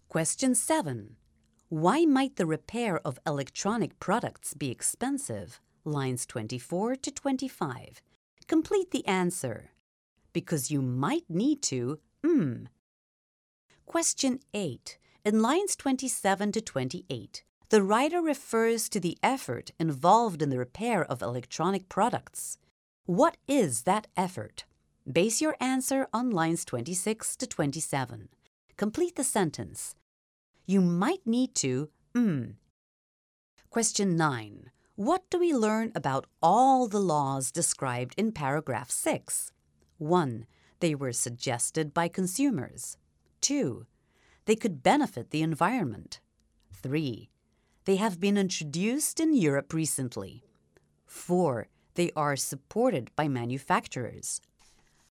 Question 7. Why might the repair of electronic products be expensive? Lines 24 to 25. Complete the answer. Because you might need to, Question 8. In lines 27 to 28, the writer refers to the effort involved in the repair of electronic products. What is that effort? Base your answer on lines 26 to 27. Complete the sentence. You might need to, Question 9. What do we learn about all the laws described in paragraph 6? 1. They were suggested by consumers. 2. They could benefit the environment. 3. They have been introduced in Europe recently. 4. They are supported by manufacturers.